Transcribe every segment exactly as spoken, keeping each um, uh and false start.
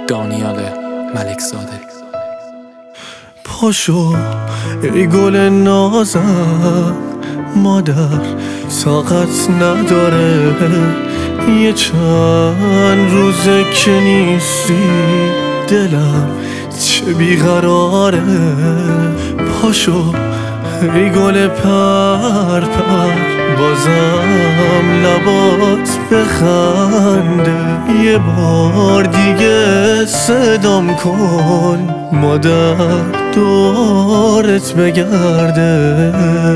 دانیال ملک زاده. پاشو ای گل نازم، مادر طاقت نداره یه چند روزه که نیستی، دلم چه بیقراره. پاشو ای گل پر پر، بازم لبات بخنده، یه بار دیگه صدام کن مادر دورت بگرده.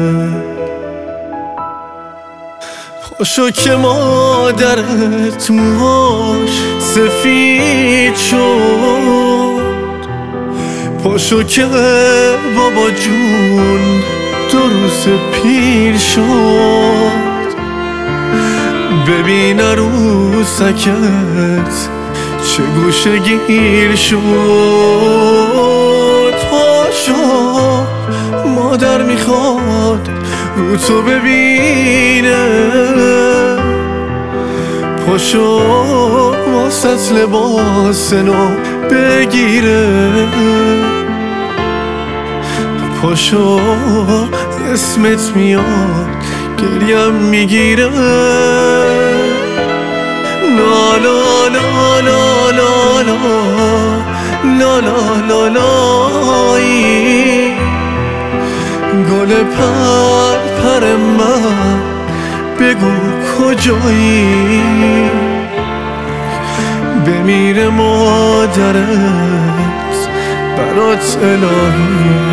پاشو که مادرت موهاش سفید شد، پاشو که بابا جون دو روز پیر شد، ببین عروسکت چه گوشه گیر شد. پاشو مادر میخواد رو تو ببینه، پاشو واسط لباس نو بگیره، پاشو اسمت میاد گریم میگیره. لا لا لا لا لا لا لا لا لا لایی، گل پر پر من بگو کجایی، بمیره مادرت برات الهی.